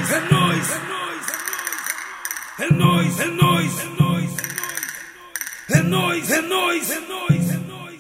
nóis, é nóis, é nóis, é nóis, é nóis, é nóis, é nóis, é nóis, é nóis,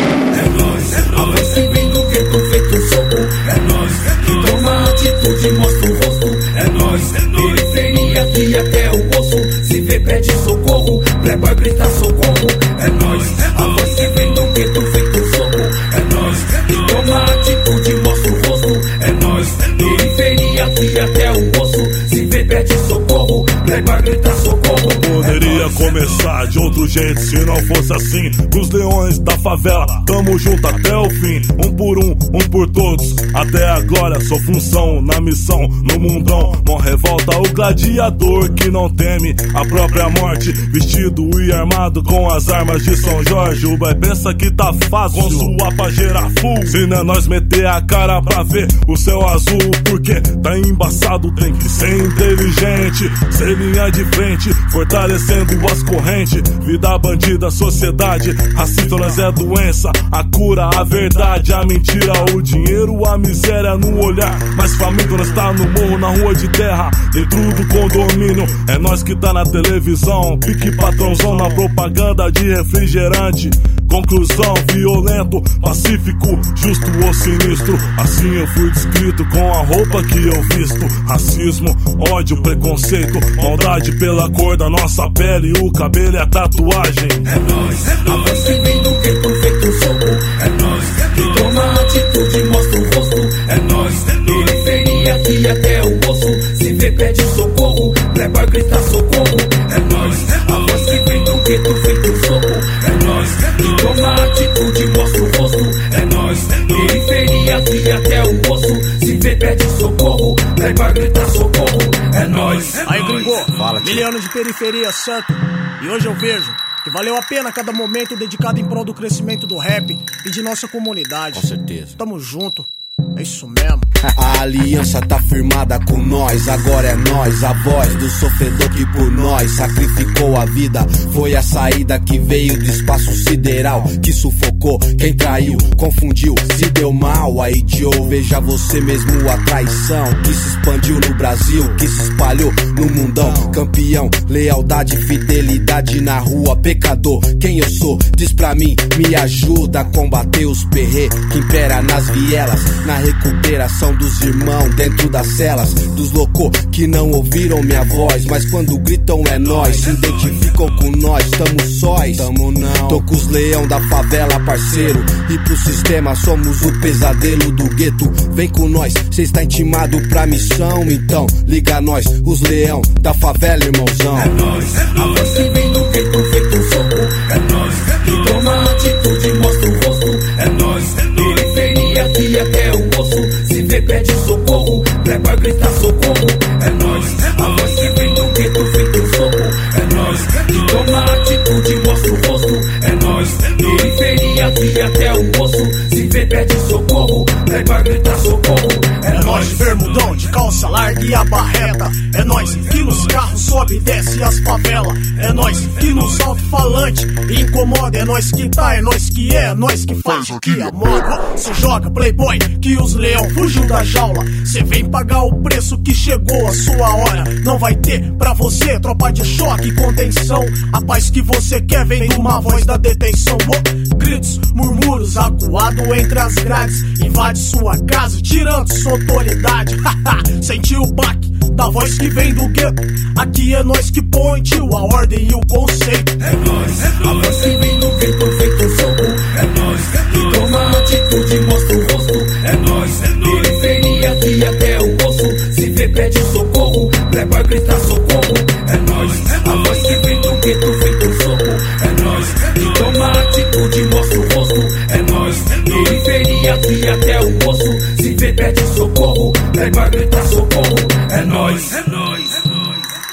é nóis, é nóis. A voz que vem do gueto feito um soco, é nóis, que toma atitude, mostra o rosto, é nóis, é nóis. Periferia que até o osso, se vê pede socorro, playboy grita socorro, é nóis. A voz que vem do gueto feito um soco, é nóis, que toma atitude, mostra o rosto, é nóis. Periferia que até o osso, se vê pede socorro, playboy grita socorro. Poderia começar de outro jeito se não fosse assim. Os leões da favela, tamo junto até o fim. Um por todos, até agora sou função na missão, no mundão. Mó revolta o gladiador que não teme a própria morte, vestido e armado com as armas de São Jorge. O boy pensa que tá fácil, com sua pajeira full. Se não é nós meter a cara pra ver o céu azul, porque tá embaçado, tem que ser inteligente, ser linha de frente, fortalecendo as correntes. Vida bandida, sociedade racista, nós é doença, a cura, a verdade, a mentira, o dinheiro, a miséria no olhar. Mas faminto nós tá no morro, na rua de terra, dentro do condomínio. É nós que tá na televisão, pique patrãozão na propaganda de refrigerante. Conclusão, violento, pacífico, justo ou sinistro. Assim eu fui descrito com a roupa que eu visto. Racismo, ódio, preconceito, maldade pela cor da nossa pele, o cabelo e a tatuagem. É nóis, é nóis. A voz que vem do gueto feito soco, é nóis, que toma atitude, mostra o rosto, é nóis. Periferia que até o osso, se vê pede socorro, playboy grita socorro, é nóis. A voz que vem do gueto feito soco, é nóis, que toma atitude, mostra o rosto, é nóis. Periferia que até o osso, se vê pede socorro, playboy grita socorro, é nóis. Aí gringo, miliano de periferia, santo. E hoje eu vejo que valeu a pena cada momento dedicado em prol do crescimento do rap e de nossa comunidade. Com certeza. Tamo junto. É isso mesmo. A aliança tá firmada com nós, agora é nós, a voz do sofredor que por nós sacrificou a vida. Foi a saída que veio do espaço sideral, que sufocou quem traiu, confundiu, se deu mal. Aí Joe, veja você mesmo a traição que se expandiu no Brasil, que se espalhou no mundão. Campeão, lealdade, fidelidade na rua, pecador. Quem eu sou? Diz pra mim, me ajuda a combater os perrê que impera nas vielas, na recuperação dos irmãos dentro das celas, dos loucos que não ouviram minha voz, mas quando gritam é nós, se identificam com nós, tamo sóis, tamo não. Tô com os leão da favela, parceiro, e pro sistema somos o pesadelo do gueto. Vem com nós, cê está intimado pra missão, então liga nós, os leão da favela, irmãozão. É nóis, é nóis. A voz que vem do gueto feito um soco, é nóis, que toma atitude, mostra o rosto, é nóis. Periferia que até o osso, se vê pede socorro, playboy grita socorro, é nóis. A voz que vem do gueto feito um soco, é nóis, que toma atitude, mostra o rosto, é nóis. Periferia que até o osso, se vê pede socorro, playboy grita socorro, é nóis. Bermudão de calça larga e a barreta, é nós que nos carros sobe e desce as favelas, é nós que nos alto-falante incomoda, é nós que tá, é nós que é nós que faz o que é moda. Cê joga playboy que os leão fugiu da jaula, cê vem pagar o preço que chegou a sua hora. Não vai ter pra você tropa de choque e contenção, a paz que você quer vem de uma voz da detenção. Gritos, murmúrios, acuado entre as grades, invade sua casa tirando sua autoridade. Sentiu o baque da voz que vem do gueto, aqui é nós que põe tio a ordem e o conceito. É nóis, é nóis. A voz que vem do gueto feito um soco, é nóis, que toma atitude, mostra o rosto, é nóis. Periferia que até o osso, se vê pede socorro, playboy grita socorro, é nóis. A voz que vem do gueto feito um soco, é nóis, que toma atitude, mostra o rosto, é nóis. Periferia que até o osso, se vê pede socorro, playboy grita socorro, é nóis, é nóis, é nóis.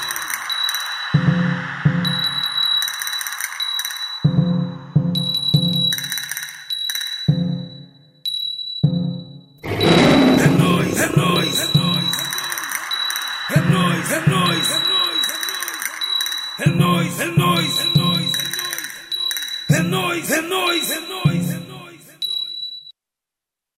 É nóis, é nóis, é nóis. É nóis, é nóis, é nóis. É nóis, é nóis, é nóis. É nóis, é nóis, é nóis.